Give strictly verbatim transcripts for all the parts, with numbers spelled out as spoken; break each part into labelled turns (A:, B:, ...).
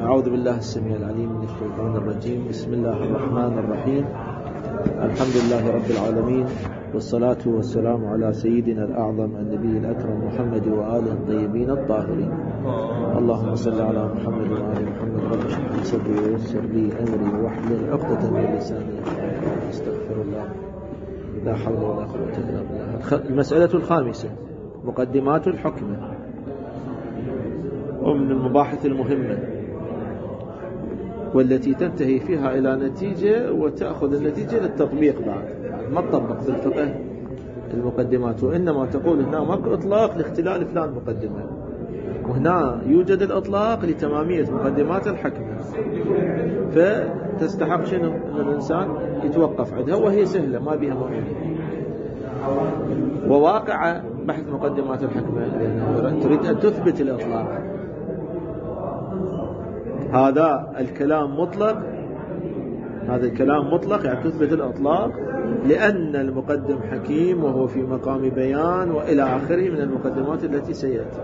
A: أعوذ بالله السميع العليم من الشيطان الرجيم. بسم الله الرحمن الرحيم. الحمد لله رب العالمين، والصلاة والسلام على سيدنا الأعظم النبي الأكرم محمد وآله الطيبين الطاهرين. اللهم صل على محمد وآل محمد. رب اشرح لي صدري ويسر لي أمري واحلل عقدة من لساني استغفر الله. لا حول ولا قوة إلا بالله. المسألة الخامسة مقدمات الحكم، ومن المباحث المهمة والتي تنتهي فيها إلى نتيجة وتأخذ النتيجة للتطبيق. بعد ما تطبق في الفقه المقدمات، وإنما تقول هنا ماكو إطلاق لاختلال فلان مقدمة، وهنا يوجد الإطلاق لتمامية مقدمات الحكم، فتستحق شنو أن الإنسان يتوقف عندها، وهي سهلة ما بها مؤمنين. وواقع بحث مقدمات الحكم لأنه تريد أن تثبت الإطلاق. هذا الكلام مطلق، هذا الكلام مطلق يعني تثبت الإطلاق، لأن المقدم حكيم وهو في مقام بيان وإلى آخره من المقدمات التي سيأتي.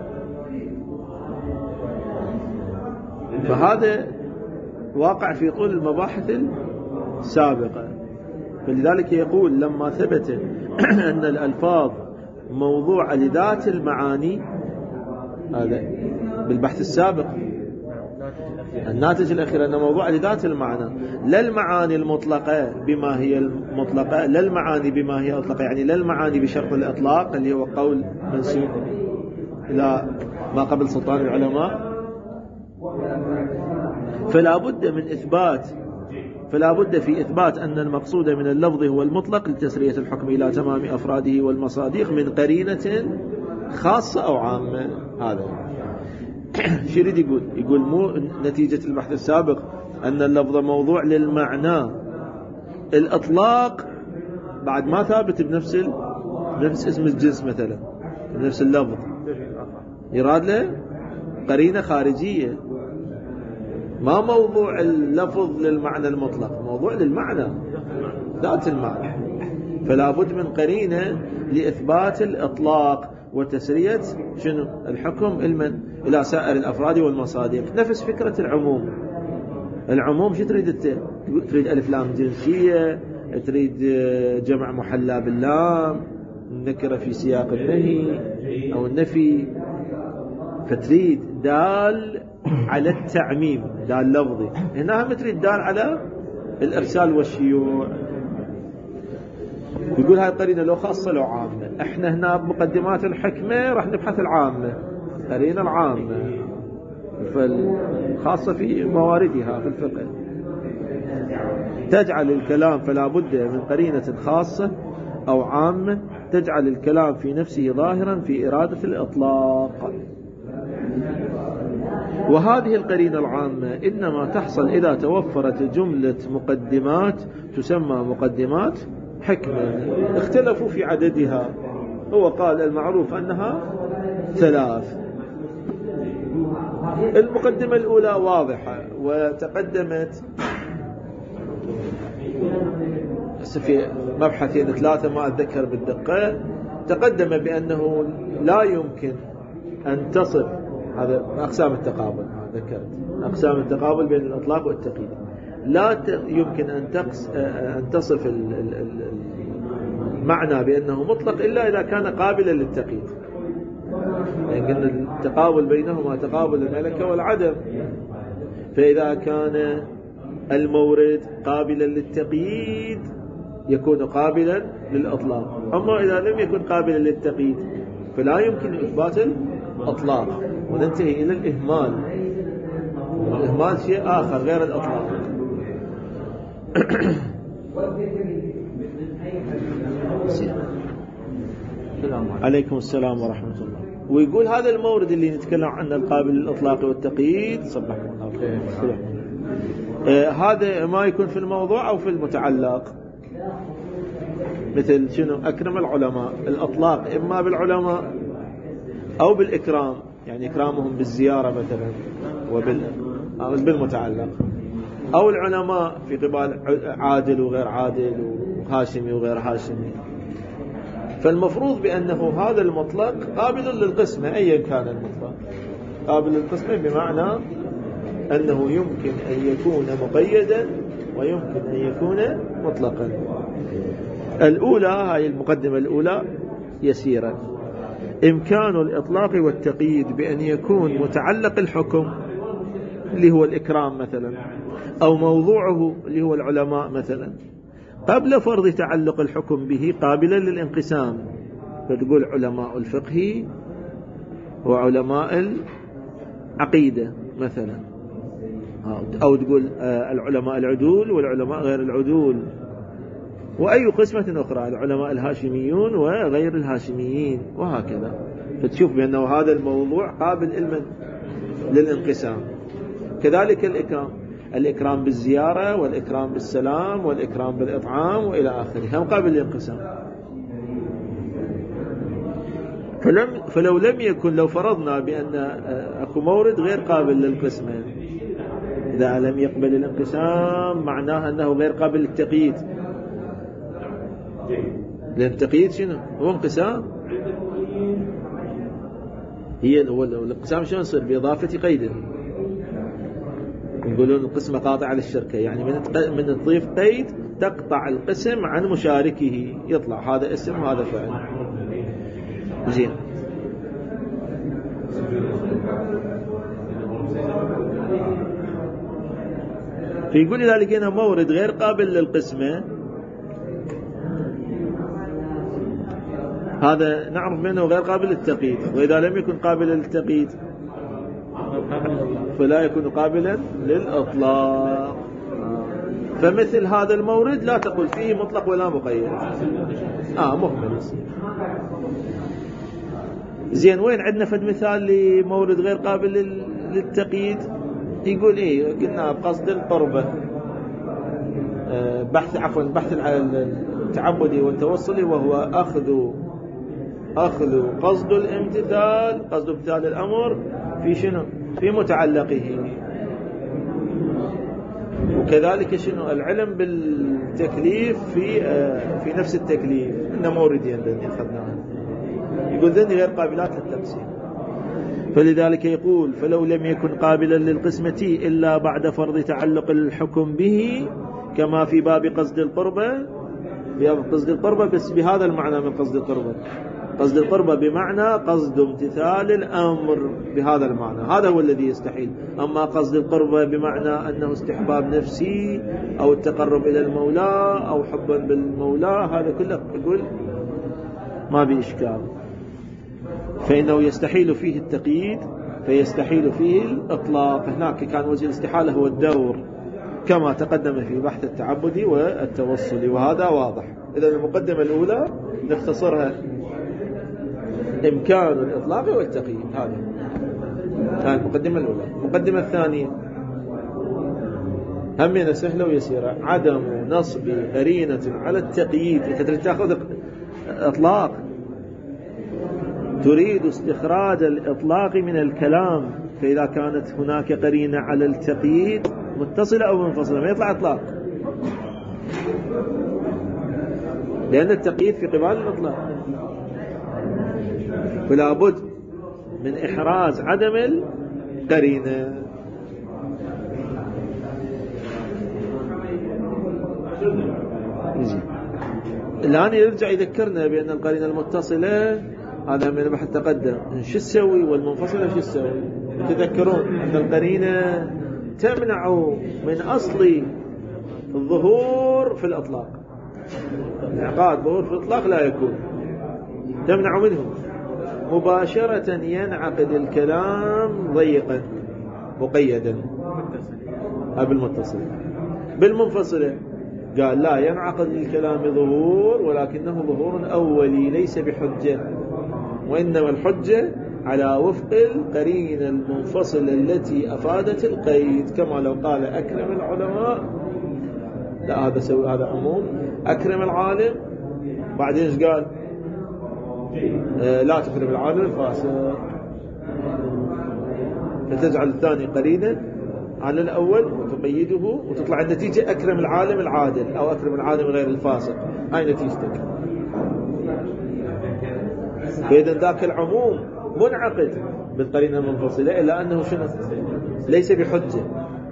A: فهذا واقع في طول المباحث السابقة. فلذلك يقول لما ثبت أن الألفاظ موضوع لذات المعاني، هذا بالبحث السابق الناتج الأخير أن موضوع لذات المعنى، لا المعاني المطلقة بما هي المطلقة، لا المعاني بما هي أطلقة، يعني لا المعاني بشرط الإطلاق اللي هو قول منسوب إلى ما قبل سلطان العلماء. فلا بد من إثبات فلا بد في إثبات أن المقصود من اللفظ هو المطلق لتسرية الحكم إلى تمام أفراده والمصادق من قرينة خاصة أو عامة. هذا شو يريد يقول؟ يقول مو نتيجة البحث السابق أن اللفظ موضوع للمعنى، الإطلاق بعد ما ثابت بنفس ال... بنفس اسم الجنس مثلا، بنفس اللفظ، يراد له قرينة خارجية، ما موضوع اللفظ للمعنى المطلق، موضوع للمعنى ذات المعنى. فلا بد من قرينة لإثبات الإطلاق وتسرية شنو الحكم المن إلى سائر الأفراد والمصادق. نفس فكرة العموم. العموم شو تريد انت؟ تريد ألف لام جنسية، تريد جمع محلى باللام، نكرة في سياق النهي أو النفي، فتريد دال على التعميم، دال لفظي. هنا هم تريد دال على الإرسال والشيوع. يقول هاي القرينة لو خاصة لو عامة. احنا هنا بمقدمات الحكمة راح نبحث العامة، قرينة العامة، فالخاصة في مواردها في الفقه تجعل الكلام، فلا بد من قرينة خاصة أو عامة تجعل الكلام في نفسه ظاهرا في إرادة الإطلاق. وهذه القرينة العامة إنما تحصل إذا توفرت جملة مقدمات تسمى مقدمات حكمة. اختلفوا في عددها، هو قال المعروف أنها ثلاث. المقدمة الأولى واضحة وتقدمت في مبحثين ثلاثة ما أتذكر بالدقة، تقدم بأنه لا يمكن أن تصف، هذا أقسام التقابل ذكرت أقسام التقابل بين الإطلاق والتقييد، لا يمكن أن أن تصف المعنى بأنه مطلق إلا إذا كان قابلا للتقييد. يعني أن التقابل بينهما تقابل الملكة والعدم، فإذا كان المورد قابلا للتقييد يكون قابلا للإطلاق، أما إذا لم يكن قابلا للتقييد فلا يمكن إثبات الإطلاق، وننتهي إلى الإهمال. الإهمال شيء آخر غير الإطلاق. عليكم السلام ورحمة الله. ويقول هذا المورد اللي نتكلم عنه القابل للإطلاق والتقييد، صبحكم الله خير، آه هذا ما يكون في الموضوع أو في المتعلق. مثل شنو أكرم العلماء، الإطلاق إما بالعلماء أو بالإكرام، يعني إكرامهم بالزيارة مثلا وبال بالمتعلق، أو العلماء في قبال عادل وغير عادل وهاشمي وغير هاشمي. فالمفروض بأنه هذا المطلق قابل للقسمة أيا كان المطلق، قابل للقسمة بمعنى أنه يمكن أن يكون مقيدا ويمكن أن يكون مطلقا. الأولى، هاي المقدمة الأولى يسيرة. إمكان الإطلاق والتقييد بأن يكون متعلق الحكم اللي هو الإكرام مثلا، أو موضوعه اللي هو العلماء مثلا، قبل فرض تعلق الحكم به قابلا للانقسام. فتقول علماء الفقه وعلماء العقيدة مثلا، أو تقول العلماء العدول والعلماء غير العدول، وأي قسمة أخرى العلماء الهاشميون وغير الهاشميين، وهكذا. فتشوف بأنه هذا الموضوع قابل للانقسام. كذلك الإكرام، الإكرام بالزيارة والإكرام بالسلام والإكرام بالإطعام وإلى آخره، هم قابل للانقسام. فلم فلو لم يكن، لو فرضنا بأن أكو مورد غير قابل للقسمين، إذا لم يقبل الانقسام معناه أنه غير قابل للتقييد. لأن التقييد شنو هو؟ انقسام. هي الانقسام شلون يصير؟ بإضافة قيد. يقولون القسمة قاطعة للشركة، يعني من من تضيف قيد تقطع القسم عن مشاركه، يطلع هذا اسم وهذا فعل. زين. فيقول إذا لقينا مورد غير قابل للقسمة، هذا نعرف منه غير قابل للتقييد. وإذا لم يكن قابل للتقييد فلا يكون قابلا للإطلاق. فمثل هذا المورد لا تقول فيه مطلق ولا مقيد، آه مهمل. زين، وين عندنا فد مثال لمورد غير قابل للتقييد؟ يقول إيه، قلنا بقصد القربة، بحث عفوا بحث التعبدي والتوصلي، وهو أخذ أخذ قصد الامتثال، قصد امتثال الأمر في شنو؟ في متعلقه. وكذلك شنو؟ العلم بالتكليف في في نفس التكليف. إن موردين ذني أخذناها، يقول ذني غير قابلات للتقسيم. فلذلك يقول فلو لم يكن قابلا للقسمة إلا بعد فرض تعلق الحكم به، كما في باب قصد القربة. قصد القربة بس بهذا المعنى من قصد القربة، قصد القربة بمعنى قصد امتثال الأمر بهذا المعنى، هذا هو الذي يستحيل. أما قصد القربة بمعنى أنه استحباب نفسي أو التقرب إلى المولى أو حبا بالمولى، هذا كله يقول ما بإشكال. فإنه يستحيل فيه التقييد، فيستحيل فيه الإطلاق. هناك كان وجه الاستحالة هو الدور، كما تقدم في بحث التعبدي والتوصلي، وهذا واضح. إذا المقدمة الأولى نختصرها، إمكان الإطلاق والتقييد. هذا كانت المقدمة الأولى. المقدمة الثانية همنا سهلة ويسيرة، عدم نصب قرينة على التقييد. أنت تريد تأخذ إطلاق، تريد استخراج الإطلاق من الكلام، فإذا كانت هناك قرينة على التقييد متصلة أو منفصلة ما يطلع إطلاق، لأن التقييد في قبال الإطلاق. فلا بد من إحراز عدم القرينة. الآن يرجع يذكرنا بأن القرينة المتصلة هذا من بحث تقدم شو تسوي، والمنفصلة شو تسوي. تذكرون أن القرينة تمنع من أصل الظهور في الإطلاق، انعقاد ظهور في الإطلاق لا يكون، تمنع منه مباشرة. ينعقد الكلام ضيقا مقيدا بالمتصل. بالمنفصلة قال لا، ينعقد الكلام ظهور ولكنه ظهور أولي ليس بحجة، وإنما الحجة على وفق القرينة المنفصلة التي أفادت القيد. كما لو قال أكرم العلماء، لا هذا سوي هذا عموم، أكرم العالم، بعدين ايش قال؟ آه لا تكرم العالم الفاسق. فتجعل الثاني قرينة على الأول وتقيده، وتطلع النتيجة أكرم العالم العادل أو أكرم العالم غير الفاسق. هاي نتيجتك. فإذا ذاك العموم منعقد بالقرينة المنفصلة، إلا أنه شنو؟ ليس بحجة.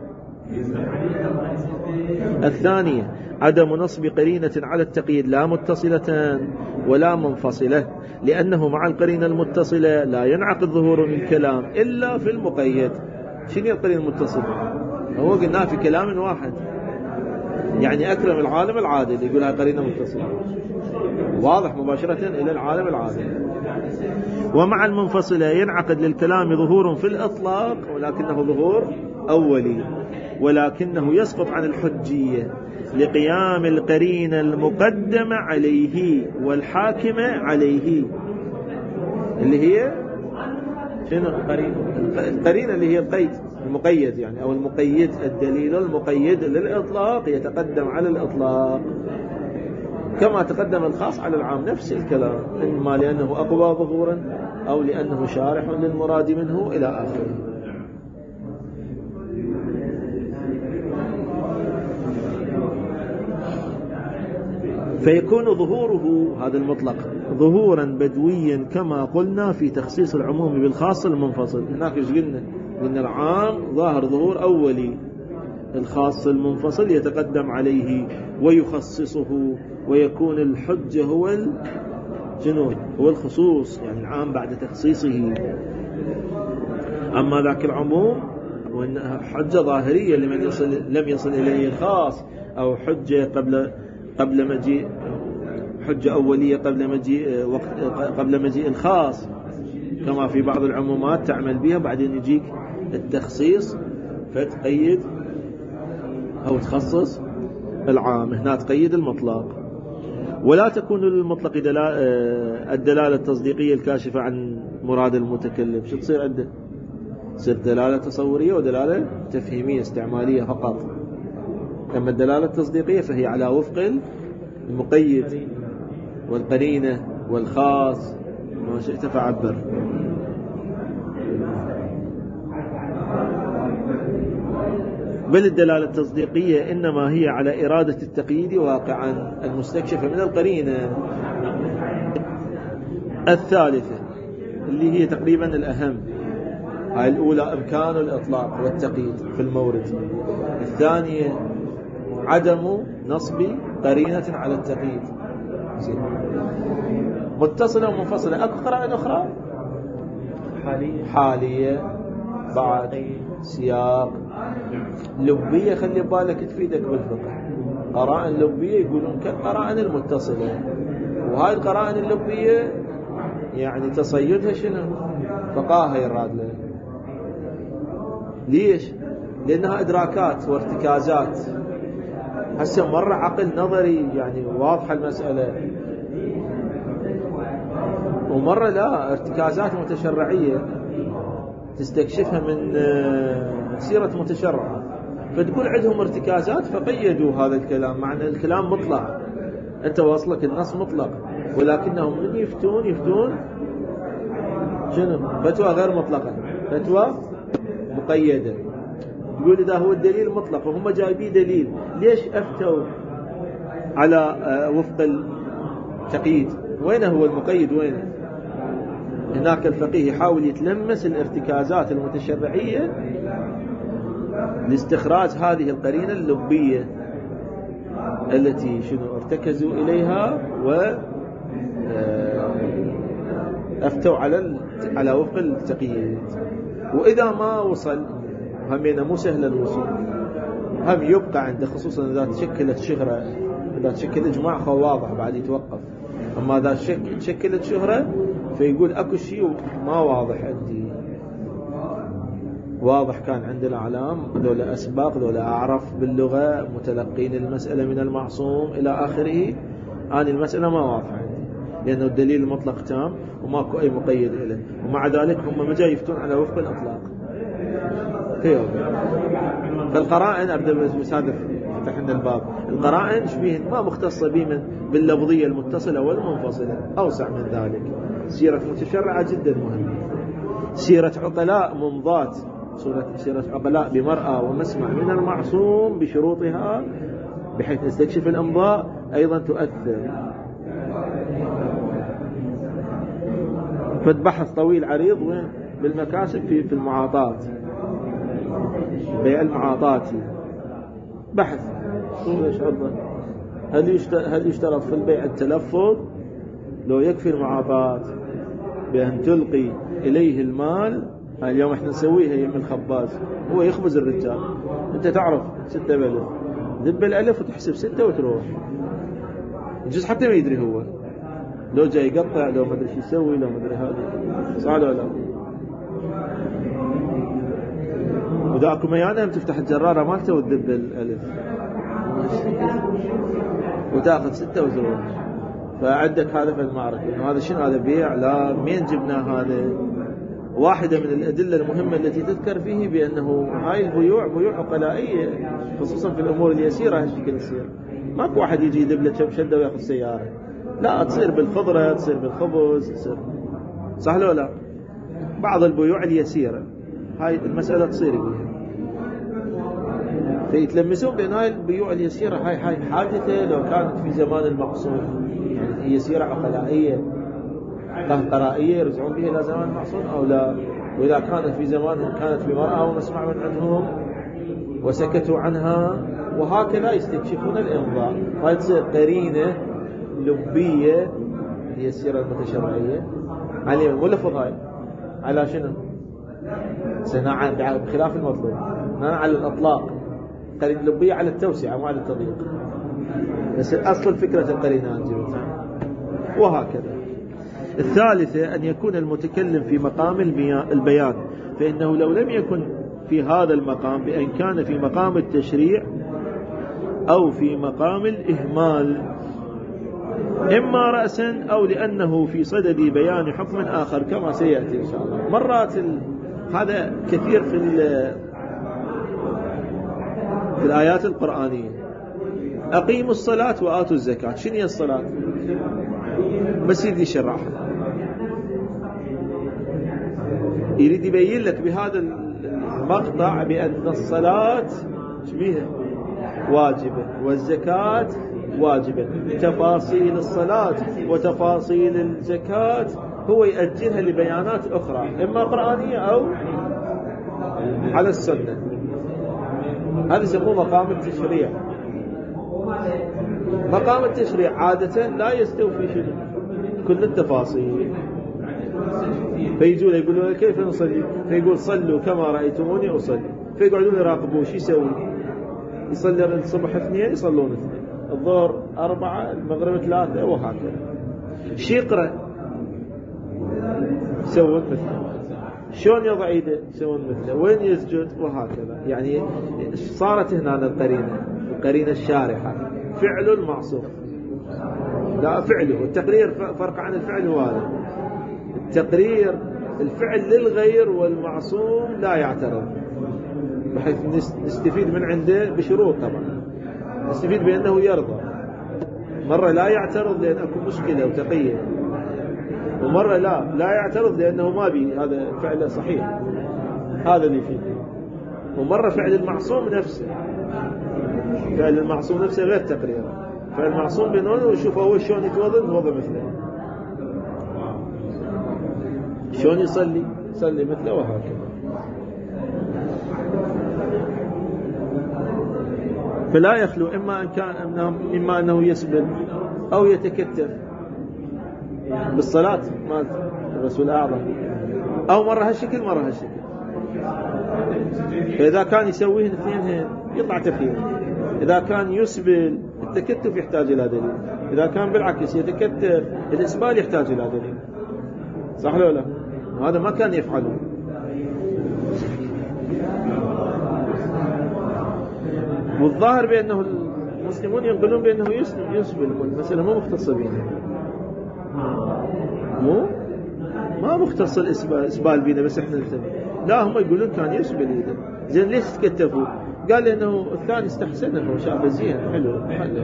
A: الثانية عدم نصب قرينة على التقييد لا متصلة ولا منفصلة، لأنه مع القرينة المتصلة لا ينعقد ظهور الكلام إلا في المقيد. شنو القرينة المتصلة؟ هو قلناه في كلام واحد، يعني أكرم العالم العادل يقولها قرينة متصلة، واضح مباشرة إلى العالم العادل. ومع المنفصلة ينعقد للكلام ظهور في الإطلاق ولكنه ظهور أولي، ولكنه يسقط عن الحجية لقيام القرينة المقدمة عليه والحاكمة عليه، اللي هي شنو القرينة؟ اللي هي القيد المقيد يعني، أو المقيد، الدليل المقيد للإطلاق يتقدم على الإطلاق كما تقدم الخاص على العام، نفس الكلام، إما لأنه أقوى ظهورا أو لأنه شارح للمراد منه إلى آخره. فيكون ظهوره هذا المطلق ظهورا بدويا كما قلنا في تخصيص العموم بالخاص المنفصل. هناك ايش قلنا؟ قلنا العام ظاهر ظهور أولي، الخاص المنفصل يتقدم عليه ويخصصه، ويكون الحجة هو شنو؟ هو الخصوص، يعني العام بعد تخصيصه. أما ذاك العموم وإنها حجة ظاهرية لمن يصل لم يصل إليه الخاص، أو حجة قبل قبل مجيء، حجة أولية قبل مجيء وقت قبل مجيء الخاص، كما في بعض العمومات تعمل بها بعدين يجيك التخصيص فتقيد أو تخصص العام، هنا تقيد المطلق. ولا تكون للمطلق الدلالة التصديقية الكاشفة عن مراد المتكلم. شو تصير عنده؟ تصير دلالة تصورية ودلالة تفهيمية استعمالية فقط. أما الدلالة التصديقية فهي على وفق المقيد والقرينة والخاص، ما شئت فعبر. بل الدلالة التصديقية إنما هي على إرادة التقييد واقعا المستكشفة من القرينة. الثالثة اللي هي تقريبا الأهم، هاي الأولى إمكان الإطلاق والتقييد في المورد، الثانية عدم نصب قرينة على التقييد. متصلة ومنفصلة. أكو قرائن أخرى حالية, حالية بعد سياق لبية، خلي بالك تفيدك بالفقه. قرائن لبية يقولون كالقرائن المتصلة، وهاي القرائن اللبية يعني تصيدها شنو؟ فقاهة يراد له. ليش؟ لأنها إدراكات وارتكازات. هسه مرة عقل نظري يعني واضحة المسألة، ومرة لا، ارتكازات متشرعية تستكشفها من سيرة متشرعة، فتقول عندهم ارتكازات فقيدوا هذا الكلام، مع أن الكلام مطلق، أنت واصلك النص مطلق، ولكنهم من يفتون يفتون شنو؟ فتوى غير مطلقة، فتوى مقيدة. تقول إذا هو الدليل مطلق وهم جايبين دليل، ليش أفتوا على وفق التقييد؟ وين هو المقيد؟ وين هناك الفقيه يحاول يتلمس الارتكازات المتشرعية لاستخراج هذه القرينة اللبية التي شنو ارتكزوا إليها وأفتوا على على وفق التقييد. وإذا ما وصل همينا مو سهل الوصول، هم يبقى عنده، خصوصا إذا تشكلت شهرة، إذا تشكل إجماع خو واضح بعد يتوقف. أما إذا تشكلت شهرة فيقول أكو شيء ما واضح عندي، واضح كان عند الأعلام ذولا أسباق، ذولا أعرف باللغة، متلقين المسألة من المعصوم إلى آخره، أنا المسألة ما واضحة عندي لأنه الدليل المطلق تام وماكو أي مقيد له، ومع ذلك هم مجا يفتون على وفق الأطلاق. كيف فالقرائن أبدأ بسادف فتحنا الباب. القرائن شبيه ما مختصة بمن باللفظية المتصلة والمنفصلة، أوسع من ذلك. سيرة متشرعة جدا مهمة، سيرة عقلاء ممضات، سيرة عقلاء بمرأة ومسمع من المعصوم بشروطها بحيث نستكشف الأمضاء أيضا تؤثر. فالبحث طويل عريض بالمكاسب في في المعاطاة. بيع المعاطاتي بحث هل هل يشترط في البيع التلفظ لو يكفي المعاطاة بأن تلقي إليه المال؟ اليوم احنا نسويها يم الخباز، هو يخبز الرجال، انت تعرف ستة بألف ذب الألف وتحسب ستة وتروح، يجوز حتى ما يدري هو لو جاي يقطع لو ما ادري شو يسوي لو ما ادري هذا صح ولا لا. وذاكم ايانهم تفتح الجرارة مالته وتذب الألف وتاخذ ستة وتروح. فعندك هذا في المعركة، هذا شنو هذا بيع؟ لا، مين جبناه هذا؟ واحدة من الأدلة المهمة التي تذكر فيه بأنه هاي البيوع بيوع عقلائية خصوصا في الأمور اليسيرة هالشكل يصير. ماكو واحد يجي يدب له كم شدة وياخذ سيارة، لا، تصير بالخضرة، تصير بالخبز، تصير صح ولا لا؟ بعض البيوع اليسيرة هاي المسألة تصير بيها، فيتلمسون بأن هاي البيوع اليسيرة هاي هاي حادثة لو كانت في زمان المقصود، يعني هي يسيرة عقلائية قهقرائية يرجعون بها إلى زمان المقصود أو لا. وإذا كانت في زمانهم كانت بمرأة ونسمع من عندهم وسكتوا عنها، وهكذا يستكشفون الإنظار. هاي تصير قرينة لبية هي السيرة المتشرعية عليه مو لفظ هاي على شنو؟ سنة بخلاف المطلوب، على الأطلاق قرينة لبية على التوسعة مو على التضييق، بس أصل فكرة القرينة أنجبتها. وهكذا. الثالثة أن يكون المتكلم في مقام البيان، فإنه لو لم يكن في هذا المقام بأن كان في مقام التشريع أو في مقام الإهمال، إما رأسا أو لأنه في صدد بيان حكم آخر كما سيأتي إن شاء الله. مرات ال... هذا كثير في ال... في الآيات القرآنية، أقيموا الصلاة وآتوا الزكاة. شنو هي الصلاة؟ بس يريد يشرحها، يريد يبين لك بهذا المقطع بأن الصلاة شبيهة واجبة والزكاة واجبة. تفاصيل الصلاة وتفاصيل الزكاة هو يأجلها لبيانات أخرى إما قرآنية أو على السنة. هذا يسموه مقام التشريع. مقام التشريع عادة لا يستوفي شنو؟ كل التفاصيل. فيجون يقولون كيف نصلي؟ فيقول صلوا كما رأيتموني أصلي. فيقعدون يراقبوا شو يسوي؟ يصلي الصبح اثنين يصلون اثنين، الظهر أربعة، المغرب ثلاثة، وهكذا. شو يقرأ؟ يسوون مثله. شلون يضع يده؟ يسوون مثله. وين يسجد؟ وهكذا. يعني صارت هنا القرينة، القرينة الشارحة، فعل المعصوم لا فعله. التقرير فرق عن الفعل هو هذا، التقرير الفعل للغير والمعصوم لا يعترض، بحيث نستفيد من عنده بشروط. طبعا نستفيد بأنه يرضى، مرة لا يعترض لأن أكو مشكلة وتقية، ومرة لا لا يعترض لأنه ما بي هذا فعله صحيح، هذا اللي فيه. ومرة فعل المعصوم نفسه، فعل المعصوم نفسه غير تقرير. فعل المعصوم بينونه ويشوف هو شلون يتوضأ يتوضأ مثله، شلون يصلي يصلي مثله، وهكذا. فلا يخلو إما أن كان إما أنه يسبل أو يتكتف بالصلاة مال الرسول الأعظم، أو مرة هالشكل مرة هالشكل. فإذا كان يسويهن اثنين يطلع تفهيم. إذا كان يسبل التكتف يحتاج إلى دليل، إذا كان بالعكس يتكتف الإسبال يحتاج إلى دليل، صح ولا لا؟ هذا ما كان يفعله. والظاهر بأنه المسلمون ينقلون بأنه يسبل، مثلا مو مختص بينا، مو ما مختص الإسبال بينا، بس احنا نلتمس. لا، هم يقولون كان يسبل إيده. زين ليش تكتفوا؟ قال لأنه الثاني استحسنه وشافه زين حلو حلو.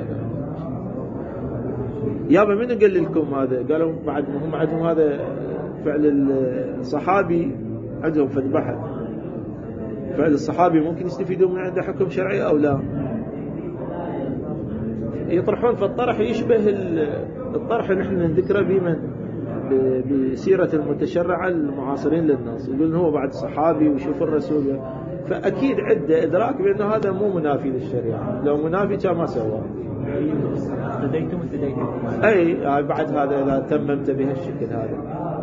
A: يابا من قال لكم هذا؟ قالوا بعد هم عندهم هذا فعل الصحابي، عندهم في البحث فعل الصحابي ممكن يستفيدون من عنده حكم شرعي أو لا. يطرحون في الطرح يشبه الطرح اللي نحن نذكره بمن بسيرة المتشرعة المعاصرين للناس، يقولون هو بعد صحابي ويشوف الرسول فأكيد عنده إدراك بأنه هذا مو منافي للشريعة، لو منافي كان ما سواه.
B: ابتديتم ابتديتم
A: أي بعد هذا إذا تممت بهالشكل هذا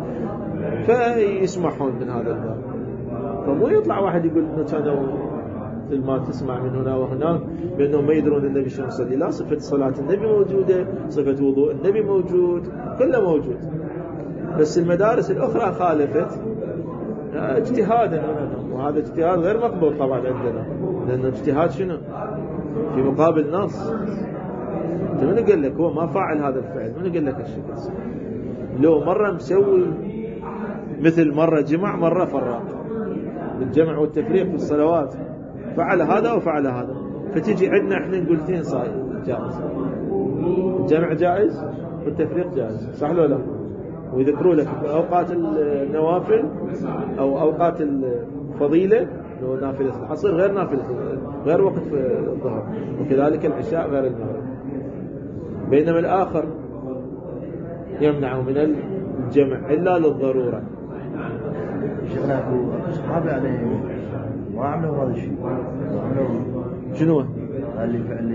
A: فيسمحون من هذا الباب. فمو يطلع واحد يقول إنه كانوا مثل ما تسمع من هنا وهناك بأنه ما يدرون النبي شلون يصلي. لا، صفة صلاة النبي موجودة، صفة وضوء النبي موجود، كله موجود، بس المدارس الأخرى خالفت اجتهادا، وهذا اجتهاد غير مقبول طبعا عندنا، لأنه اجتهاد شنو في مقابل نص. انت من قال لك هو ما فاعل هذا الفعل؟ من قال لك الشكل؟ لو مرة مسوي مثل مرة جمع مرة فرق، الجمع والتفريق في الصلوات، فعل هذا وفعل هذا، فتجي عندنا احنا نقول اثنين صاير جائز، الجمع جائز والتفريق جائز، صح ولا لا؟ ويذكروا لك اوقات النوافل او اوقات الفضيلة، لو نافلة العصر غير نافلة غير وقت الظهر، وكذلك العشاء غير المغرب، بينما الآخر يمنع من الجمع إلا للضرورة.
C: شيخنا أصحابي عليهم ما عملوا هذا الشيء،
A: شنو
C: اللي فعله؟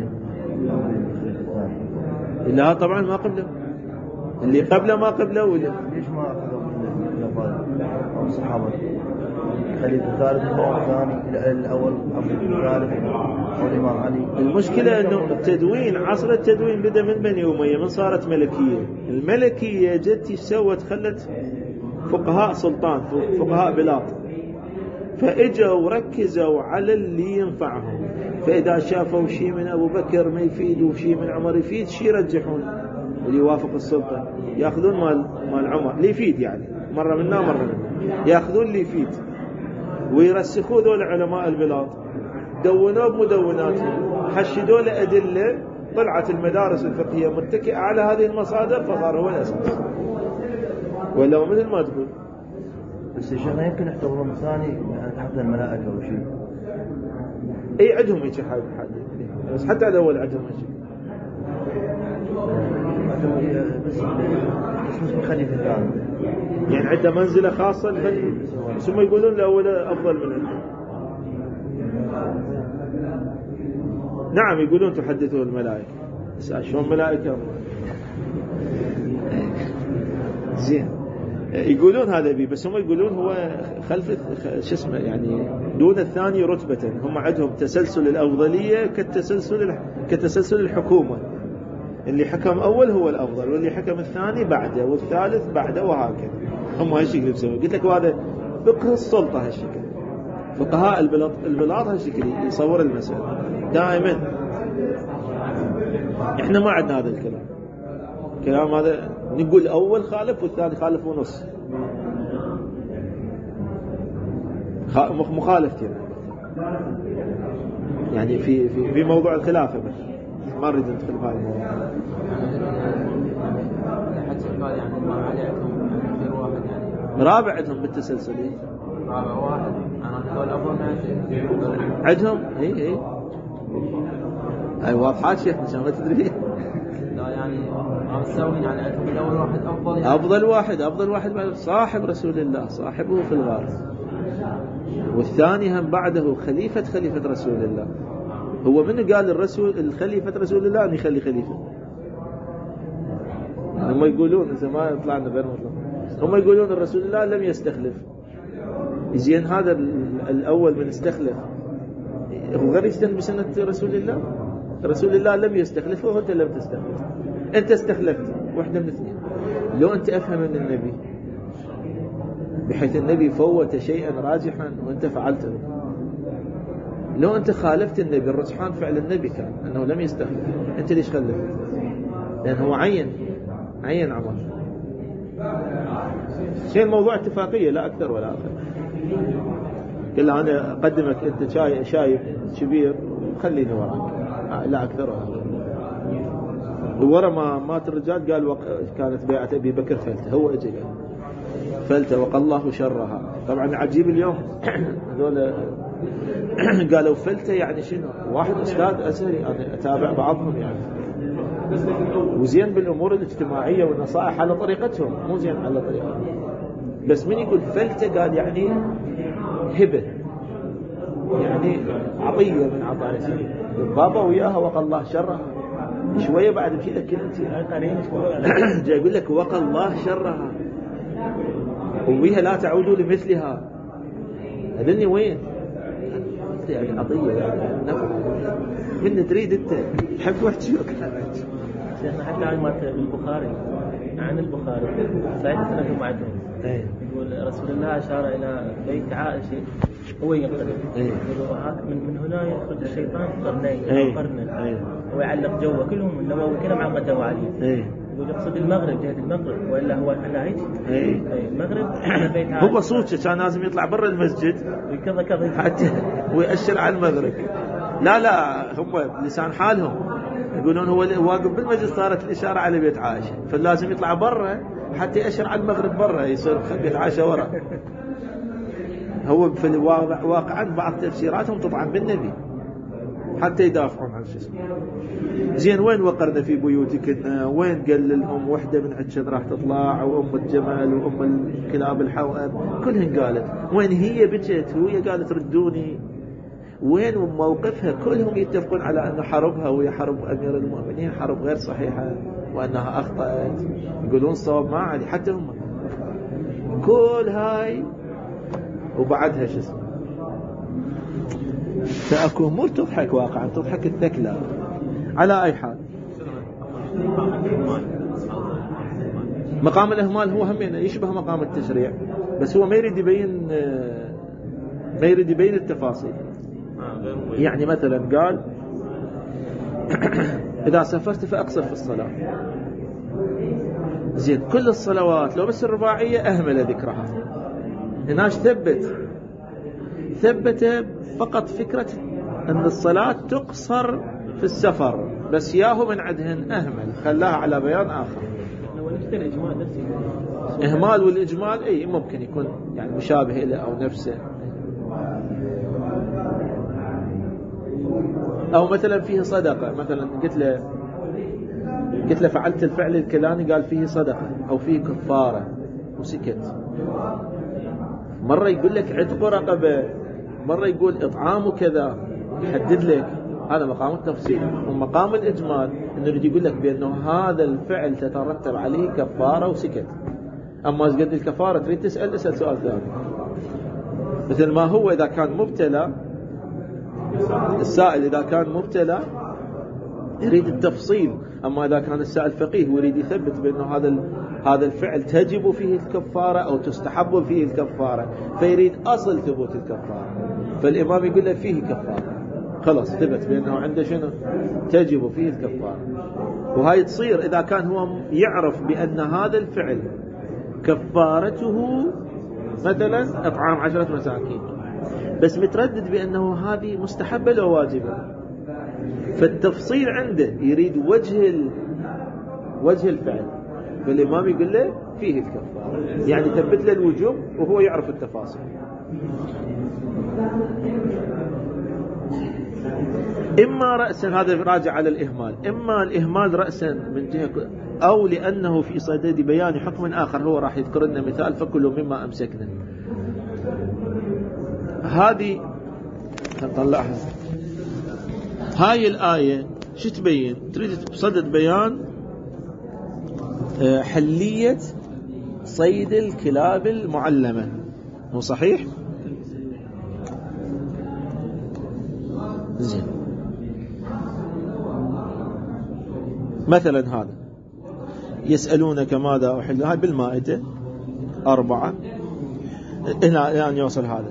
A: لا طبعا ما قبله، اللي قبله ما قبله. ولا
C: ليش ما أخذوا من الصحابة خليفة الثالث الثاني الأول أبو الثالث والإمام علي؟
A: المشكلة أنه التدوين، عصر التدوين بدأ من بني أمية، من صارت ملكية. الملكية جت سوت خلت فقهاء سلطان، فقهاء بلاط، فإجوا وركزوا على اللي ينفعهم. فإذا شافوا شيء من أبو بكر ما يفيد وشيء من عمر يفيد، شيء يرجحون اللي يوافق السلطة، يأخذون مال مال عمر اللي يفيد، يعني مرة منا مرة منا يأخذون اللي يفيد، ويرسخوا ذول علماء البلاد، دونوا بمدوناتهم، حشدوا له أدلة، طلعت المدارس الفقهية متكئة على هذه المصادر، فصار هو الأساس. ولا مثل ما تقول.
C: بس الشيخنا يمكن يحتضرون ثاني حتى الملائكة أو شيء.
A: أي عندهم هيك حاجة حاجة، بس حتى الأول عندهم هيك.
C: بس بس مش خليفة الثاني.
A: يعني عنده منزلة خاصة ثم يقولون الأول أفضل من عنده. نعم يقولون تحدثوا الملائكة، بس شلون ملائكة؟ زين يقولون هذا بي، بس هم يقولون هو خلف شو اسمه، يعني دون الثاني رتبة. هم عندهم تسلسل الأفضلية كالتسلسل كتسلسل الحكومة، اللي حكم أول هو الأفضل، واللي حكم الثاني بعده، والثالث بعده، وهكذا. هم هالشكل بيسوون. قلت لك هذا فقه السلطة، هالشكل فقهاء البلاط البلاط هالشكل يصور المسألة دائما. احنا ما عندنا هذا الكلام، الكلام هذا نقول الأول خالف والثاني خالف ونص، مخالفتين يعني في في في موضوع الخلافة، بس ما نريد ندخل في هذا الموضوع. رابع عندهم بالتسلسل،
B: رابع واحد أنا أقول أفضل من
A: عندهم. اي اي اي واضحات شيخ عشان ما تدري.
B: لا يعني ما مسوين، يعني عندهم الأول واحد أفضل، يعني
A: أفضل واحد أفضل واحد بعد صاحب رسول الله، صاحبه في الغار، والثاني هم بعده خليفة خليفة رسول الله. هو من قال الرسول الخليفة رسول الله أن يخلي خليفة؟ هم يقولون إذا ما طلعنا غير مطلق، هم يقولون الرسول الله لم يستخلف. زين هذا الأول من استخلف هو غير يستخلف بسنة رسول الله. رسول الله لم يستخلفه وأنت لم تستخلف، أنت استخلفت واحدة من اثنين. لو أنت أفهم من النبي بحيث النبي فوت شيئا راجحا وأنت فعلته، لو أنت خالفت النبي الرجحان فعل النبي كان أنه لم يستخلف، أنت ليش خلفت؟ لأنه هو عين عين عمر. شيء الموضوع اتفاقية لا أكثر ولا أقل. قل أنا أقدمك أنت شاي شايب كبير خليني وراك، لا أكثر ولا أقل. ورا ما مات الرجال قال وق... كانت بيعة أبي بكر فلتة، هو اجى قال فلتة وقى الله شرها. طبعا عجيب اليوم هذول قالوا فلتة يعني شنو؟ واحد أستاذ أزهري أنا أتابع بعضهم يعني، وزين بالأمور الاجتماعية والنصائح على طريقتهم، مو زين على طريقتهم. بس من يقول فلتة قال يعني هبة، يعني عطية من عطاء نسيم بابا وياها وقى الله شرها شوية بعد بكذا كنت جاي يقول لك وقى الله شرها وبيها لا تعودوا لمثلها أذني وين يعني عطية يعني نفع من تريد أنت تحب واحد شو
B: شيخنا حتى عن مات البخاري عن البخاري صحيح سنة معدهم يقول رسول الله أشار إلى بيت عائشة هو يقتل من من هنا يخرج الشيطان قرنين قرنين ويعلق جوه كلهم النووي كلهم عم قدوا عليه يقول يقصد المغرب جهة المغرب وإلا هو احنا هيك المغرب بيت عائشة
A: هو صوته كان لازم يطلع برا المسجد
B: كذا كذا
A: حتى ويأشر على المغرب لا لا هم لسان حالهم يقولون هو واقف بالمسجد صارت الإشارة على بيت عائشة فلازم يطلع برا حتى يأشر على المغرب برا يصير بيت عائشة ورا هو في الواقع واقعا بعض تفسيراتهم تطعن بالنبي حتى يدافعون عن شو اسمه زين وين وقرنا في بيوتكنا وين قال للأم وحدة من عشان راح تطلع وأم الجمل وأم الكلاب الحوأب كلهن قالت وين هي بجت وهي قالت ردوني وين موقفها كلهم يتفقون على أن حربها وهي حرب أمير المؤمنين حرب غير صحيحة وأنها أخطأت يقولون صواب ما علي حتى هم كل هاي وبعدها شو اسمه فأكو أمور تضحك واقعا تضحك الثكلى على أي حال مقام الإهمال هو هم يشبه مقام التشريع بس هو ما يريد يبين ما يريد يبين التفاصيل يعني مثلا قال إذا سافرت فأقصر في الصلاة زين كل الصلوات لو بس الرباعية أهمل ذكرها هناش ثبت ثبت فقط فكرة أن الصلاة تقصر في السفر بس ياهو من عدهن أهمل خلاها على بيان آخر إهمال والإجمال أي ممكن يكون يعني مشابه له أو نفسه أو مثلا فيه صدقة مثلا قلت له قلت له فعلت الفعل الكلاني قال فيه صدقة أو فيه كفارة وسكت مرة يقول لك عتق رقبة مرة يقول إطعام كذا يحدد لك هذا مقام التفصيل ومقام الإجمال إنه يريد يقول لك بأنه هذا الفعل تترتب عليه كفارة وسكت أما قد الكفارة تريد تسأل اسأل سؤال ثاني مثل ما هو إذا كان مبتلى السائل إذا كان مبتلى يريد التفصيل أما إذا كان السائل فقيه ويريد يثبت بأنه هذا هذا الفعل تجب فيه الكفارة أو تستحب فيه الكفارة فيريد أصل ثبوت الكفارة فالإمام يقول له فيه كفارة خلاص ثبت بأنه عنده شنو تجب فيه الكفارة وهاي تصير إذا كان هو يعرف بأن هذا الفعل كفارته مثلا إطعام عشرة مساكين بس متردد بأنه هذه مستحبة لو واجبة فالتفصيل عنده يريد وجه ال... وجه الفعل فالإمام يقول له فيه الكفارة يعني ثبت له الوجوب وهو يعرف التفاصيل إما رأسا هذا راجع على الإهمال إما الإهمال رأسا من جهة أو لأنه في صدد بيان حكم آخر هو راح يذكر لنا مثال فكلوا مما أمسكنا هذه نطلعها هاي الآية شو تبين تريد بصدد بيان حلية صيد الكلاب المعلمة هو صحيح زين مثلا هذا يسألونك ماذا أحل هاي بالمائدة أربعة هنا يعني يوصل هذا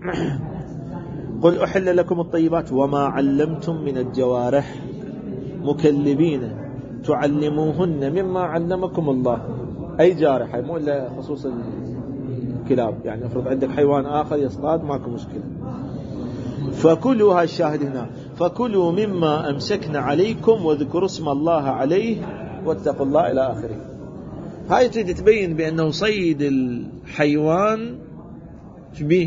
A: قل أحل لكم الطيبات وما علمتم من الجوارح مكلبين تعلموهن مما علمكم الله أي جارحة مو إلا خصوص الكلاب يعني افرض عندك حيوان آخر يصطاد ماكو مشكلة فكلوا هاي الشاهد هنا فكلوا مما أمسكنا عليكم وذكروا اسم الله عليه واتقوا الله إلى آخره هاي تريد تبين بأنه صيد الحيوان شبيه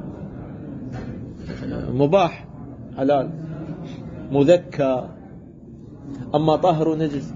A: مباح حلال مذكى أما طاهر ونجس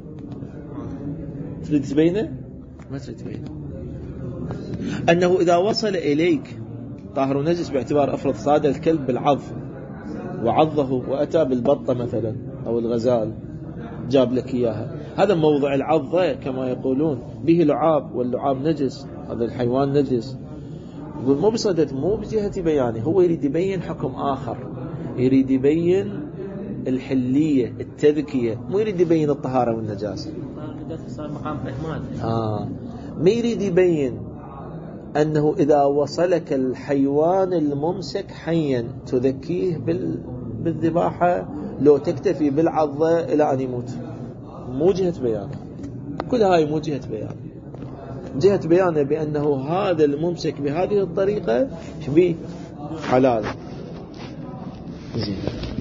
A: تريد تبينه ما تريد تبينه أنه إذا وصل إليك طاهر ونجس باعتبار أفرض صاد الكلب بالعض وعضه وأتى بالبطة مثلا أو الغزال جاب لك إياها، هذا موضع العضة كما يقولون به لعاب واللعاب نجس، هذا الحيوان نجس. يقول مو بصدد، مو بجهة بيانه، هو يريد يبين حكم آخر، يريد يبين الحلية التذكية، مو يريد يبين الطهارة والنجاسة.
B: صار مقام إهمال.
A: آه ما يريد يبين أنه إذا وصلك الحيوان الممسك حيا تذكيه بالذباحة لو تكتفي بالعضة إلى أن يموت، مو جهة بيان، كل هاي مو جهة بيان. جهة بيانه بأنه هذا الممسك بهذه الطريقة شبيه حلال زين،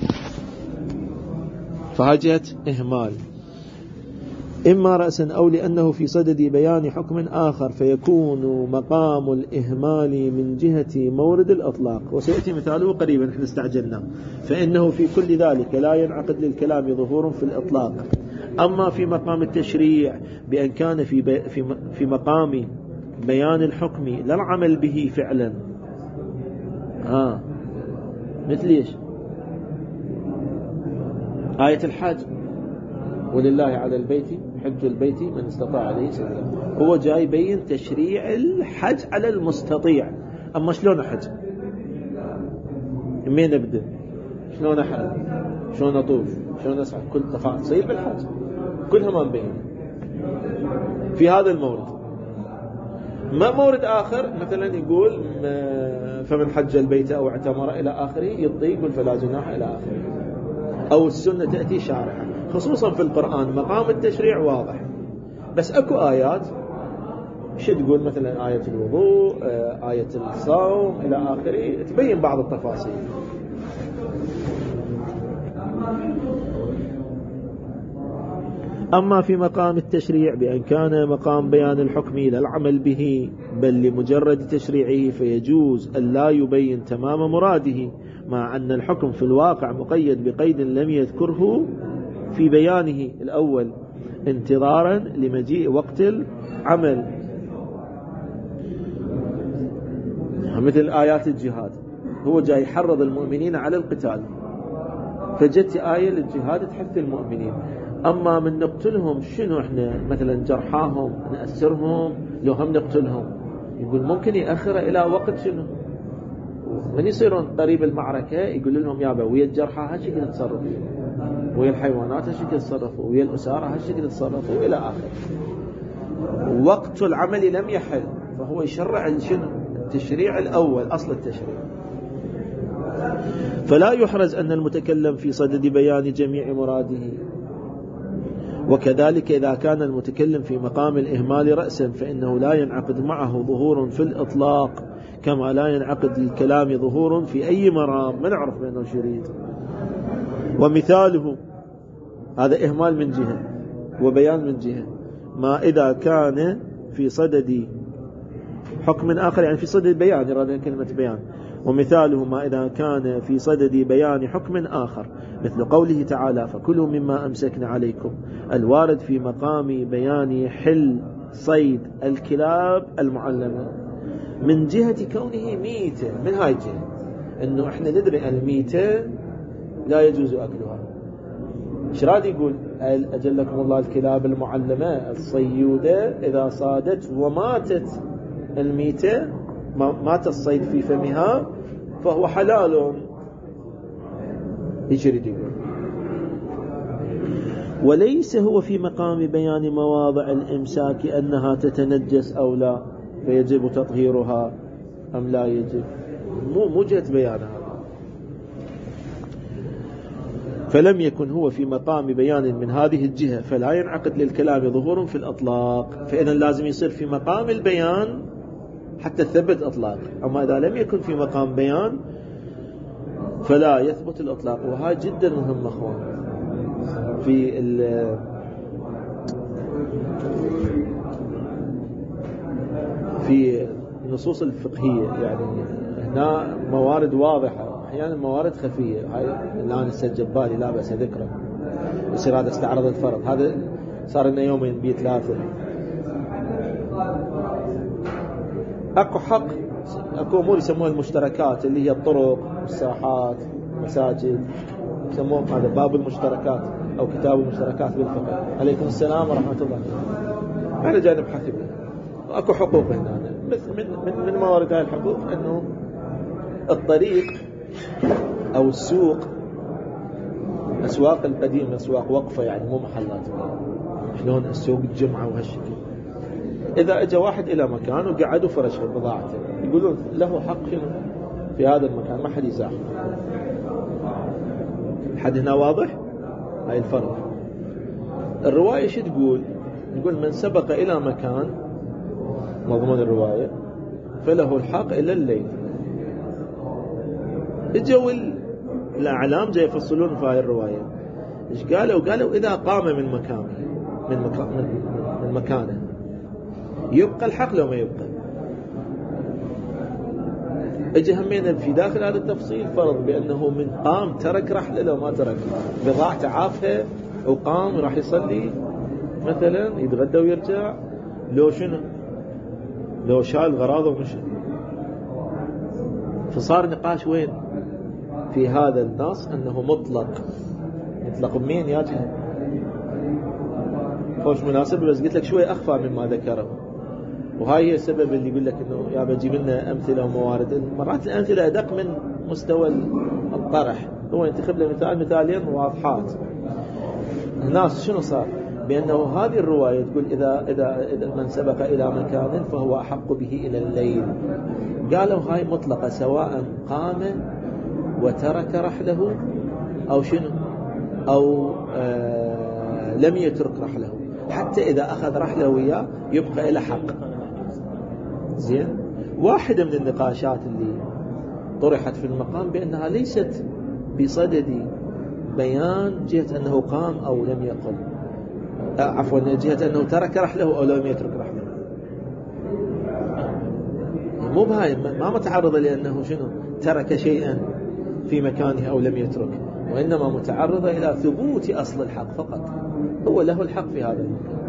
A: فهي جهة إهمال إما رأسا أو لأنه في صدد بيان حكم آخر فيكون مقام الإهمال من جهة مورد الأطلاق، وسيأتي مثاله قريبا نحن استعجلنا. فإنه في كل ذلك لا ينعقد للكلام ظهور في الإطلاق. أما في مقام التشريع بأن كان في, بي في, في مقام بيان الحكم لا العمل به فعلا. آه. مثل إيش؟ آية الحج ولله على البيت حج البيت من استطاع عليه سبيلا، هو جاي يبين تشريع الحج على المستطيع. أما شلون أحج؟ مين أبدأ؟ شلون أحج؟ شلون أطوف؟ شلون أسعى؟ كل تفاصيل بالحج كلها ما نبين في هذا المورد. ما مورد آخر مثلا يقول فمن حج البيت أو اعتمر إلى آخره يطيق فلا جناح إلى آخره، أو السنة تأتي شارحة، خصوصا في القرآن مقام التشريع واضح. بس أكو آيات شو تقول مثلا آية الوضوء، آية الصوم إلى آخره، تبين بعض التفاصيل. أما في مقام التشريع بأن كان مقام بيان الحكم لا العمل به بل لمجرد تشريعه فيجوز أن لا يبين تمام مراده، مع أن الحكم في الواقع مقيد بقيد لم يذكره في بيانه الأول انتظارا لمجيء وقت العمل، مثل آيات الجهاد، هو جاي يحرض المؤمنين على القتال فجت آية للجهاد تحث المؤمنين. أما من نقتلهم شنو احنا مثلا جرحاهم نأسرهم لو هم نقتلهم، يقول ممكن يأخر إلى وقت شنو من يصيرون قريب المعركة يقول لهم يابا ويا الجرحى هالشكل تتصرفوا، ويا الحيوانات هالشكل تتصرفوا، ويا الأسارة هالشكل تتصرفوا إلى آخر. وقت العمل لم يحل، فهو يشرع شنو التشريع الأول أصل التشريع. فلا يحرز أن المتكلم في صدد بيان جميع مراده. وكذلك إذا كان المتكلم في مقام الإهمال رأسا فإنه لا ينعقد معه ظهور في الإطلاق، كما لا ينعقد للكلام ظهور في أي مرام ما نعرف بأنه شريط. ومثاله هذا إهمال من جهة وبيان من جهة، ما إذا كان في صدد حكم آخر، يعني في صدد بيان، يراد كلمة بيان. ومثاله ما إذا كان في صدد بيان حكم آخر، مثل قوله تعالى فكلوا مما أمسكنا عليكم، الوارد في مقام بيان حل صيد الكلاب المعلمة من جهة كونه ميتة. من هاي الجهة أنه إحنا ندري الميتة لا يجوز أكلها. إيش راد يقول أجلكم الله الكلاب المعلمة الصيودة إذا صادت وماتت الميتة، مات الصيد في فمها فهو حلال. يجري يقول وليس هو في مقام بيان مواضع الإمساك أنها تتنجس أو لا فيجب تطهيرها أم لا يجب، مو موجة بيانها. فلم يكن هو في مقام بيان من هذه الجهة فلا ينعقد للكلام ظهور في الأطلاق، فإذا لازم يصير في مقام البيان حتى تثبت أطلاق. أما إذا لم يكن في مقام بيان فلا يثبت الأطلاق. وهذا جدا مهم أخوان في في النصوص الفقهية، يعني هنا موارد واضحة، أحيانا موارد خفية. هاي الآن السجل بالي لا بأس ذكره، يصير هذا استعرض الفرض، هذا صار لنا يومين بثلاثة. أكو حق اكو امور يسموها المشتركات اللي هي الطرق، الساحات، مساجد، يسموهم هذا باب المشتركات او كتاب المشتركات بالفقه. عليكم السلام ورحمه الله. هذا جانب حثي اكو حقوق هنا. مثل من من, من موارد هاي الحقوق انه الطريق او السوق، اسواق القديمه اسواق وقفه يعني مو محلات، شلون السوق الجمعه وهالشكل. اذا اجى واحد الى مكان وقعد وفرش بضاعته يقولون له حق شنو في هذا المكان، ما حد يزاحم. حد هنا واضح؟ هاي الفرق. الروايه شو تقول؟ يقول من سبق الى مكان، مضمون الروايه، فله الحق الى الليل. اجوا الاعلام جاي يفصلون في هاي الروايه. ايش قالوا؟ قالوا اذا قام من مكانه من مكان من, من مكانه يبقى الحق لو ما يبقى. اجى همين في داخل هذا التفصيل فرض بانه من قام ترك رحله لو ما ترك بضاعته عافها وقام راح يصلي مثلا يتغدى ويرجع، لو شنو لو شال غراضه ومشى. فصار نقاش وين في هذا النص انه مطلق. مطلق بمين يا جهه؟ خوش مناسبة بس قلت لك شوي اخفى مما ذكره، وهاي هي السبب اللي يقول لك انه يا بجيب لنا امثله وموارد. مرات الامثله ادق من مستوى الطرح. هو ينتخب له مثال مثالين واضحات. الناس شنو صار؟ بانه هذه الروايه تقول اذا اذا اذا من سبق الى مكان فهو احق به الى الليل. قالوا هاي مطلقه سواء قام وترك رحله او شنو او آه لم يترك رحله، حتى اذا اخذ رحله وياه يبقى له حق. زين. واحدة من النقاشات اللي طرحت في المقام بأنها ليست بصدد بيان جهة أنه قام أو لم يقم، عفوا جهة أنه ترك رحله أو لم يترك رحله. مو بهاي، ما متعرضة لأنه شنو ترك شيئا في مكانه أو لم يترك، وإنما متعرضة إلى ثبوت أصل الحق فقط. هو له الحق في هذا المكان.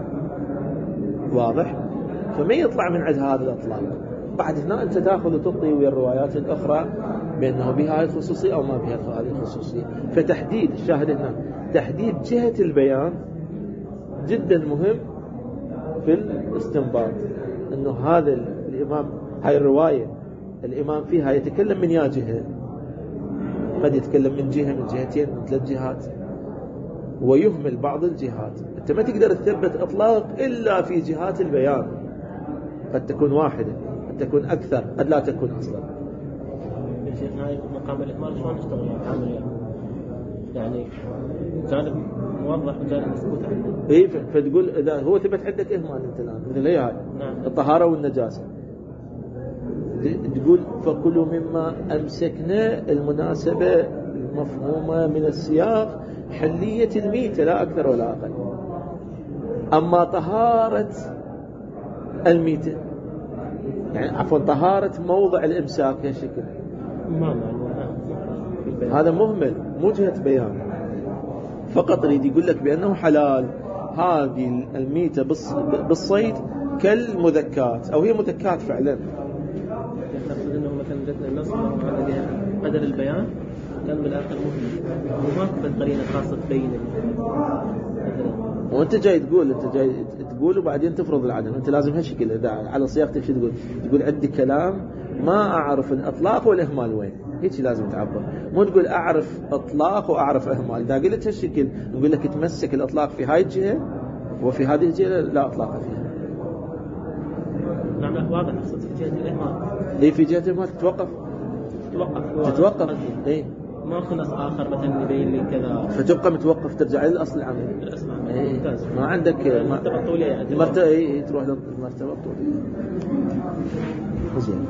A: واضح؟ فما يطلع من عند هذا الأطلاق. بعد هنا أنت تأخذ وتعطي ويا الروايات الأخرى بأنه بها هذه الخصوصية أو ما بها هذه الخصوصية. فتحديد الشاهد هنا تحديد جهة البيان جدا مهم في الاستنباط. أنه هذا الإمام هاي الرواية الإمام فيها يتكلم من يا جهة، قد يتكلم من جهة من جهتين من ثلاث جهات، ويهمل بعض الجهات. أنت ما تقدر تثبت إطلاق إلا في جهات البيان. قد تكون واحدة، قد تكون أكثر، قد لا تكون أصلا.
B: يا شيخ هاي مقام الإكمال شلون نشتغل نتعامل يعني جانب موضح وجانب مسكوت عنه.
A: إيه فتقول إذا هو ثبت عندك إهمال أنت الآن مثل هي هاي
B: نعم.
A: الطهارة والنجاسة، تقول فكلوا مما أمسكنا المناسبة المفهومة من السياق حلية الميتة لا أكثر ولا أقل. أما طهارة الميتة يعني عفوا طهارة موضع الإمساك هالشكل هذا مهمل، مو جهة بيان. فقط يريد يقول لك بأنه حلال هذه الميتة بالصيد كالمذكات أو هي مذكات فعلا.
B: يقصد أنه مثلا جدنا النص هذا قدر البيان كان بالآخر مهم وما كنت قرينة خاصة تبين
A: وانت جاي تقول انت جاي تقول وبعدين تفرض العدم. انت لازم هالشكل على صياغتك شو تقول؟ تقول عندي كلام ما اعرف الاطلاق والاهمال وين، هيك لازم تعبر. مو تقول اعرف اطلاق واعرف اهمال. اذا قلت هالشكل نقول لك تمسك الاطلاق في هاي الجهه وفي هذه الجهه لا اطلاق فيها.
B: نعم واضح. اقصد في جهه الاهمال.
A: ليه في جهه الاهمال تتوقف؟
B: تتوقف
A: تتوقف اي
B: ما في نص آخر مثلا يبين لي كذا
A: فتبقى متوقف ترجع للأصل العمل.
B: الأصل العمل
A: إيه.
B: ممتاز.
A: ما عندك
B: المرتبة الطولية يعني
A: المرتبة إيه تروح للمرتبة الطولية. زين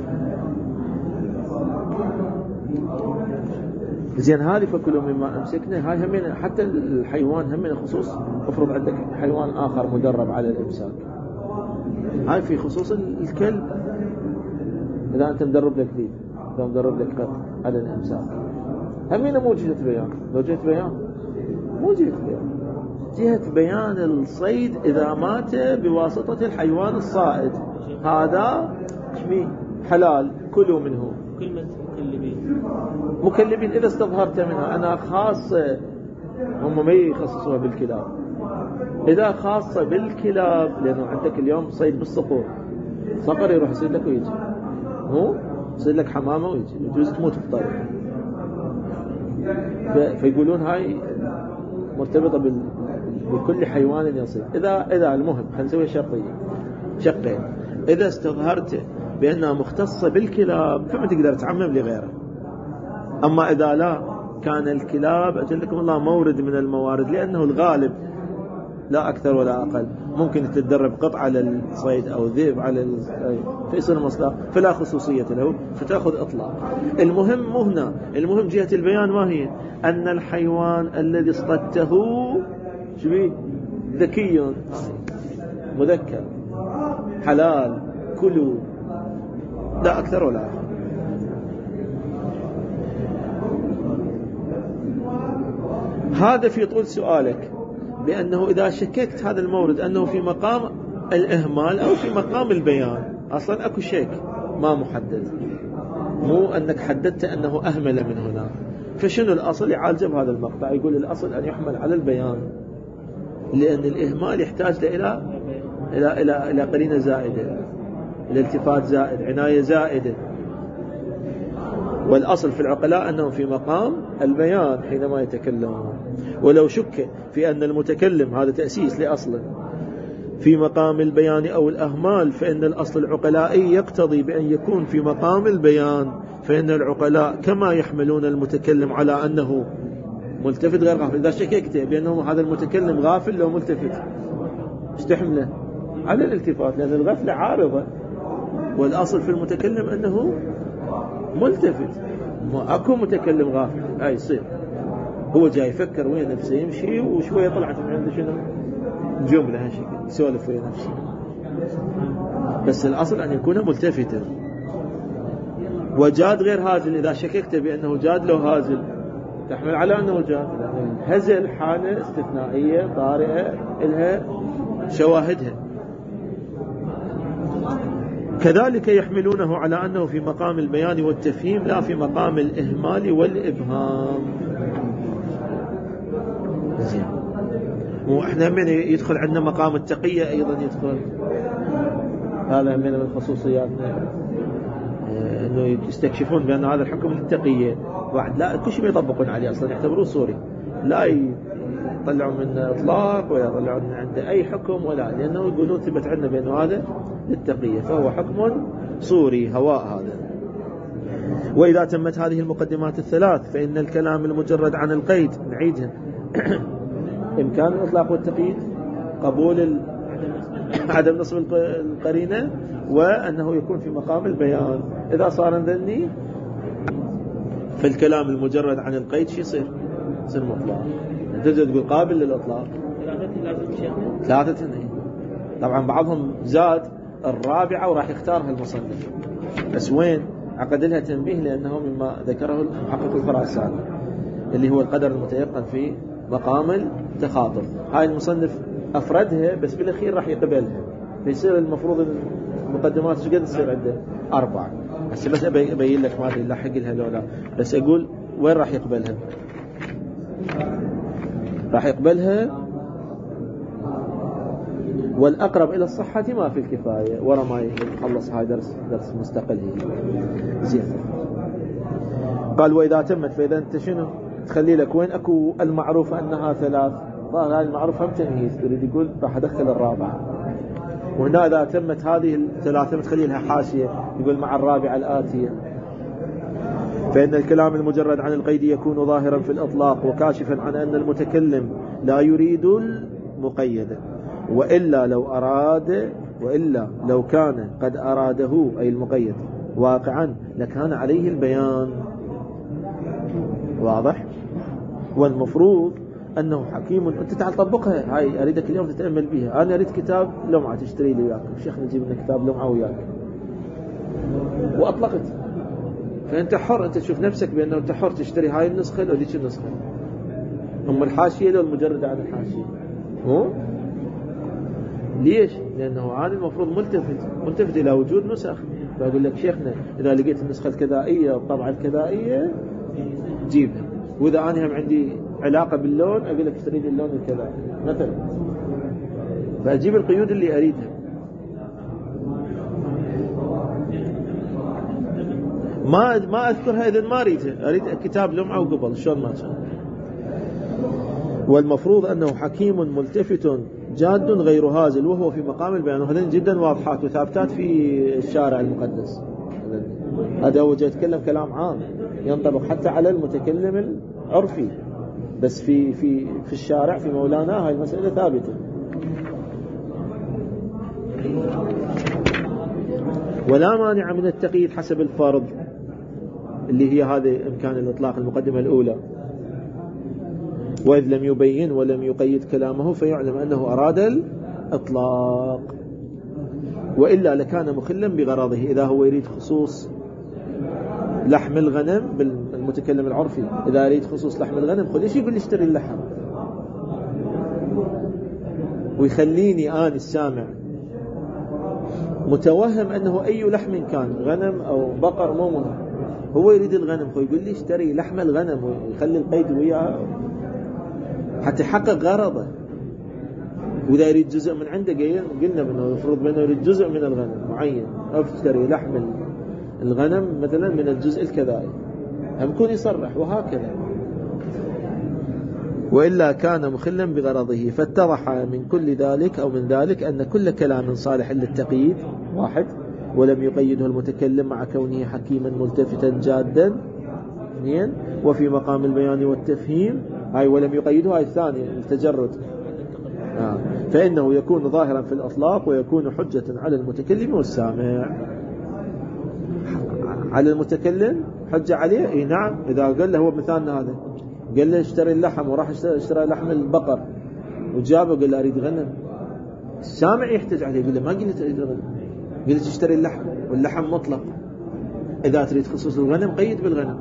A: زين هذه فكلوا مما أمسكنا. هاي همين حتى الحيوان همين خصوص. افرض عندك حيوان آخر مدرب على الإمساك، هاي في خصوص الكلب. إذا أنت مدرب لك ذي إذا مدرب لك قط على الإمساك همين مو جهة بيان. لو جهة بيان مو جهة بيان. جهة بيان الصيد إذا مات بواسطة الحيوان الصائد هذا شمي حلال كلوا منه.
B: كلمة مكلبين
A: مكلبين إذا استظهرت منها أنا خاصة، هم ما يخصصوها بالكلاب، إذا خاصة بالكلاب، لأنه عندك اليوم صيد بالصقور، صقر يروح يصيد لك ويجي، مو يصيد لك حمامة ويجي، يجوز تموت في الطريق. فيقولون هاي مرتبطة بال... بكل حيوان يصيد. إذا إذا المهم هنسوي شرطية شقين، إذا استظهرت بأنها مختصة بالكلاب فما تقدر تعمم لغيره. أما إذا لا، كان الكلاب أجلكم الله مورد من الموارد، لأنه الغالب لا أكثر ولا أقل، ممكن تتدرب قط على الصيد أو ذئب على ال... فيصير مصداق، فلا خصوصية له، فتأخذ إطلاق. المهم مو هنا، المهم جهة البيان ما هي؟ أن الحيوان الذي اصطدته شبيه ذكي مذكر حلال كلوا، لا أكثر ولا أقل. هذا في طول سؤالك، بأنه إذا شككت هذا المورد أنه في مقام الإهمال أو في مقام البيان، أصلا أكو شك ما محدد، مو أنك حددت أنه أهمل من هنا. فشنو الأصل؟ يعالجه بهذا المقطع، يقول الأصل أن يحمل على البيان، لأن الإهمال يحتاج إلى إلى إلى إلى قرينة زائدة، الالتفات زائد، عناية زائدة. والأصل في العقلاء أنهم في مقام البيان حينما يتكلمون. ولو شك في أن المتكلم، هذا تأسيس لأصله، في مقام البيان أو الأهمال، فإن الأصل العقلائي يقتضي بأن يكون في مقام البيان، فإن العقلاء كما يحملون المتكلم على أنه ملتفت غير غافل. إذا شككت بأنه هذا المتكلم غافل لو ملتفت، استحمله على الالتفات، لأن الغفلة عارضة، والأصل في المتكلم أنه ملتفت. ما أكو متكلم غافل، هاي يصير هو جاي يفكر وين نفسه يمشي، وشوية طلعت من عنده شنو جملة هالشكل يسولف وين نفسه. بس الأصل أن يكون ملتفتا. وجاد غير هازل، إذا شككت بأنه جاد لو هازل تحمل على أنه جاد، لأن الهزل حالة استثنائية طارئة لها شواهدها. كذلك يحملونه على أنه في مقام البيان والتفهيم لا في مقام الإهمال والإبهام. زين، وإحنا من يدخل عندنا مقام التقية أيضا يدخل، هذا من الخصوصياتنا، أنه يستكشفون بأن هذا الحكم للتقية. واحد لا كل شيء يطبقون عليه أصلا يعتبروه صوري، لا يطلعون من إطلاق ولا يطلعون من عنده أي حكم ولا، لأنه يقولون ثبت عندنا بأنه هذا للتقية، فهو حكم صوري هواء هذا. وإذا تمت هذه المقدمات الثلاث فإن الكلام المجرد عن القيد، نعيدها، إمكان الإطلاق والتقييد، قبول ال... عدم نصب القرينة، وأنه يكون في مقام البيان. إذا صار ذني فالكلام المجرد عن القيد شو يصير؟ يصير مطلق. تجد تقول قابل للإطلاق. ثلاثة هنا طبعا بعضهم زاد الرابعة وراح يختارها المصنف، بس وين عقد لها تنبيه، لأنه مما ذكره المحقق الفراساني اللي هو القدر المتيقن في مقام التخاطب. هاي المصنف أفردها، بس بالأخير راح يقبلها، فيصير المفروض المقدمات شو قد تصير عنده؟ أربعة. هسه بس أبين لك ما أدري لاحق لها لو لا، بس أقول وين راح يقبلها؟ راح يقبلها والأقرب إلى الصحة ما في الكفاية، ورا ما يخلص هاي درس درس مستقل هي. زين، قال وإذا تمت، فإذا أنت شنو تخلي لك وين أكو المعروف أنها ثلاث، ظاهر هاي المعروف هم تمييز، يريد يقول راح أدخل الرابعة. وهنا إذا تمت هذه الثلاثة بتخلي لها حاشية، يقول مع الرابعة الآتية. فإن الكلام المجرد عن القيد يكون ظاهرا في الإطلاق وكاشفا عن أن المتكلم لا يريد المقيد، وإلا لو أراد وإلا لو كان قد أراده أي المقيد واقعا لكان عليه البيان. واضح؟ والمفروض أنه حكيم. أنت تعال طبقها، هاي أريدك اليوم تتأمل بها. أنا أريد كتاب لمعة تشتري لي وياك، الشيخ نجيب لنا كتاب لمعة وياك، وأطلقت، فأنت حر، أنت تشوف نفسك بأنه أنت حر تشتري هاي النسخة أو ديك النسخة. أما الحاشية لو المجرد عن الحاشية، هو ليش؟ لأنه هذا المفروض ملتفت ملتفت إلى وجود نسخ، فأقول لك شيخنا إذا لقيت النسخة الكذائية والطبعة الكذائية جيبها، وإذا أنا هم عندي علاقة باللون أقول لك اشتري لي اللون الكذائي مثلا، فأجيب القيود اللي أريدها. ما ما أذكرها إذن ما أريدها، أريد كتاب لمعة وقبل شلون ما كان. والمفروض أنه حكيم ملتفت جاد غير هازل وهو في مقام البيان، وهذين جدا واضحات وثابتات في الشارع المقدس. هذا هو جاي يتكلم كلام عام ينطبق حتى على المتكلم العرفي، بس في في في الشارع في مولانا هاي المسألة ثابتة. ولا مانع من التقييد حسب الفرض اللي هي هذه إمكان الإطلاق المقدمة الأولى، وإذ لم يبين ولم يقيد كلامه فيعلم أنه أراد الإطلاق، وإلا لكان مخلا بغرضه. إذا هو يريد خصوص لحم الغنم بالمتكلم العرفي، إذا يريد خصوص لحم الغنم خذ ايش يقول لي اشتري اللحم، ويخليني آن السامع متوهم أنه أي لحم كان غنم أو بقر مو مهم، هو يريد الغنم فيقول لي اشتري لحم الغنم ويخلي القيد وياه حتى يحقق غرضه. وإذا يريد جزء من عنده قلنا منه المفروض منه يريد جزء من الغنم معين، أو تشتري لحم الغنم مثلا من الجزء الكذائي، هم يكون يصرح وهكذا. وإلا كان مخلا بغرضه. فاتضح من كل ذلك أو من ذلك أن كل كلام صالح للتقييد واحد، ولم يقيده المتكلم مع كونه حكيما ملتفتا جادا اثنين، وفي مقام البيان والتفهيم هاي ولم يقيده هاي الثانية التجرد آه. فإنه يكون ظاهرا في الأطلاق ويكون حجة على المتكلم والسامع. على المتكلم حجة عليه اي نعم، إذا قال له هو مثالنا هذا قال له اشتري اللحم وراح اشتري لحم البقر وجابه قال له أريد غنم، السامع يحتج عليه يقول له ما قلت أريد غنم، قلت اشتري اللحم واللحم مطلق، إذا تريد خصوص الغنم قيد بالغنم.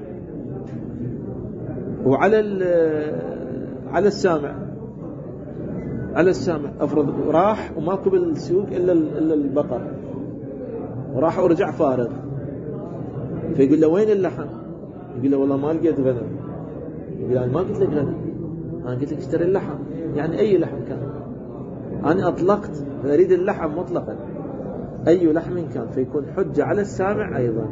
A: وعلى على السامع على السامع افرض راح وماكو بالسوق الا الا البقر وراح ورجع فارغ، فيقول له وين اللحم؟ يقول له والله ما لقيت غنم. يقول انا ما قلت لك غنم، انا قلت لك اشتري اللحم، يعني اي لحم كان، انا اطلقت اريد اللحم مطلقا اي لحم كان، فيكون حجة على السامع ايضا.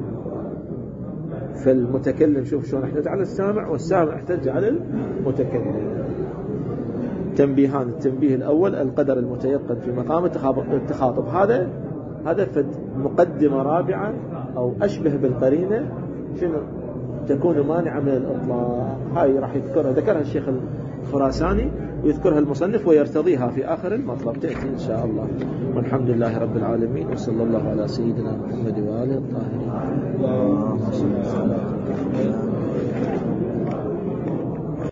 A: فالمتكلم شوف شلون احتج على السامع، والسامع احتج على المتكلم. تنبيهان: التنبيه الأول القدر المتيقن في مقام التخاطب، هذا هذا فد مقدمة رابعة أو أشبه بالقرينة شنو تكون مانعة من الإطلاق. هاي راح يذكرها ذكرها الشيخ الخراساني ويذكرها المصنف ويرتضيها في آخر المطلب، تأتي إن شاء الله. والحمد لله رب العالمين، وصلى الله على سيدنا محمد وآله الطاهرين.